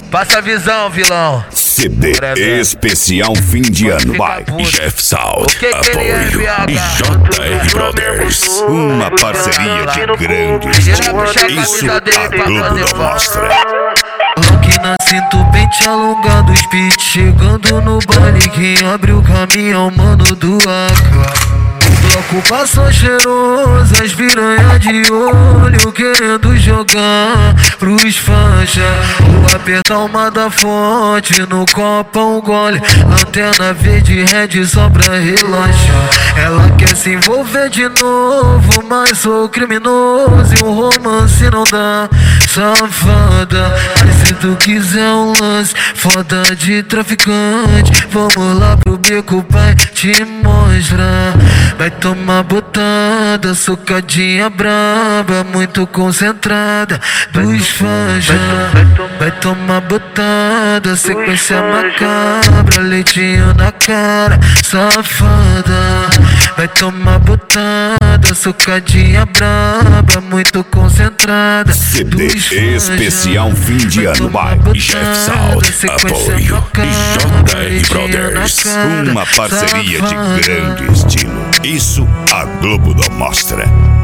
Passa a visão, vilão. CD especial fim de ano by Jeff Salt, apoio JR Brothers. Uma parceria de grande estilo. Isso a Globo não mostra. Rock na cinto, pente alongado, speed chegando no baile. Quem abre o caminho, mano do AK. Bloco passou cheiroso, as piranha de olho querendo jogar pros faixa. Vou apertar uma da fonte, no copo um gole, antena verde red só pra relaxar. Ela quer se envolver de novo, mas sou criminoso e um romance não dá. Safada, mas se tu quiser um lance foda de traficante, vamos lá pro beco, pai, te mostrar. Vai tomar botada, socadinha braba, muito concentrada dos fãs já. Vai tomar botada, sequência macabra, leitinho na cara, safada. Vai tomar botada, socadinha braba, muito concentrada. CD especial fim de ano by Jeff Salt, apoio JR Brothers. Uma parceria de grande estilo. Isso a Globo não mostra.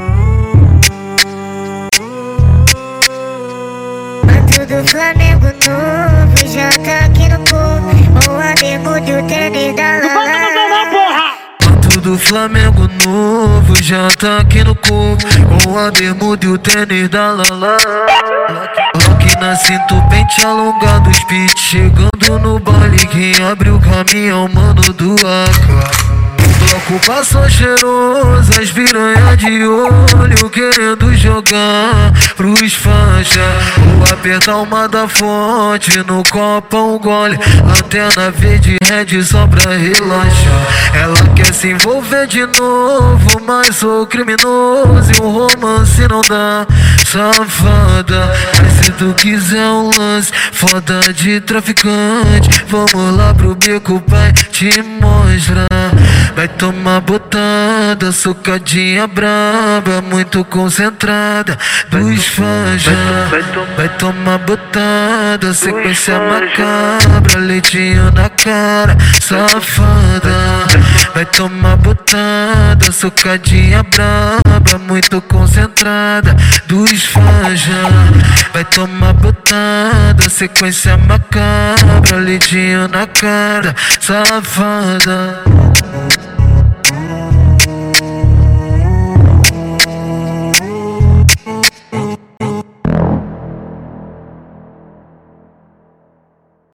Manto do Flamengo novo, já tá aqui no povo. O amigo do tênis da Lala. Manto do Flamengo novo, já tá aqui no corpo. Com a bermuda e o tênis da Lala. Rock na cinto, pente alongado, speed chegando no baile. Quem abre o caminho, mano do AK. Bloco passou cheiroso, as piranha de olho querendo jogar pros faixa. Vou apertar uma da fonte, no copo um gole, antena verde red só pra relaxar. Ela quer se envolver de novo, mas sou criminoso e um romance não dá. Safada, mas se tu quiser um lance foda de traficante, vamos lá pro beco, pai, te mostrar. Vai tomar botada, socadinha braba, muito concentrada dos fãs já. Vai tomar botada, sequência macabra, leitinho na cara, safada. Vai tomar botada, socadinha braba, muito concentrada dos fãs já. Vai tomar botada, sequência macabra, leitinho na cara, safada.